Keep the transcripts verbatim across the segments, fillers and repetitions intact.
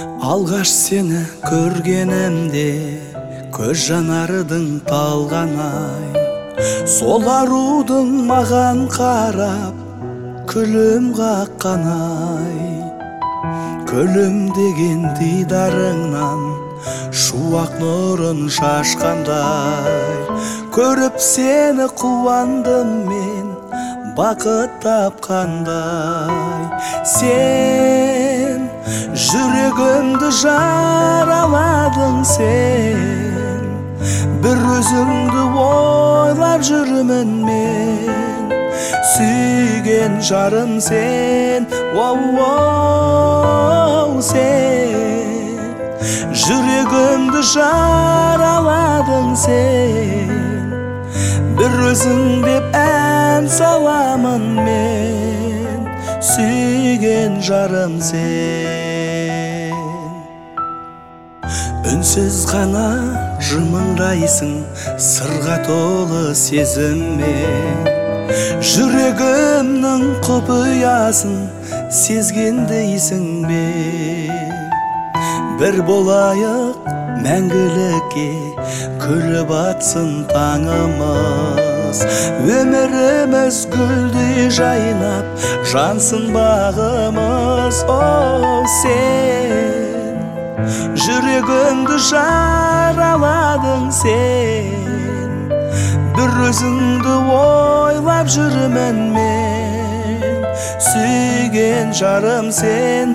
Алғаш сені көргенімде көз жанардың талғанай, сол арудың маған қарап күлім қаққанай. Күлім деген дидарыңнан шуақ нұрын шашқандай, көріп сені қуандым мен бақыт тапқандай. Сен жүрегімді жараладың, сен бір өзіңді ойлап жүрмін мен. Сүйген жарым сен, оу-оу, сен жүрегімді жараладың, сен бір өзің деп ән саламын мен. Сүйген жарым сен. Үнсіз ғана жымыңдайсың сырға толы сезіммен, жүрегімнің құпиясын сезгендейсің бе? Бір болайық мәңгілікке, күліп атсын таңымыз, өміріміз гүлдей жайнап жансын бағымыз. О, сен жүрегімді жараладың, сен бір өзіңді ойлап жүрмін мен. Сүйген жарым сен,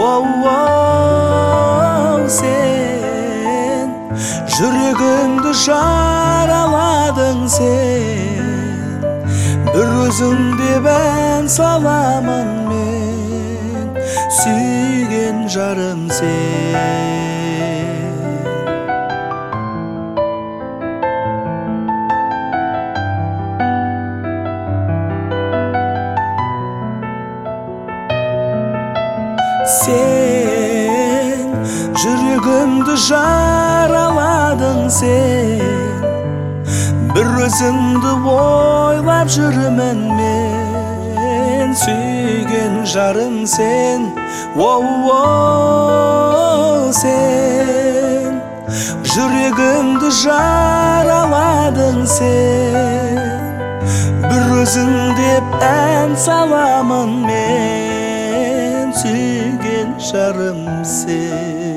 оу-оу, сен жүрегімді жараладың, сен бір өзің деп ән саламын мен. Сүйген жарым сен. Сен жүрегімді жараладың, сен бір өзіңді ойлап жүрмін мен. Сүйген жарым сен, оу-оу, сен жүрегімді жараладың, сен бір өзің деп ән саламын мен. Сүйген жарым сен.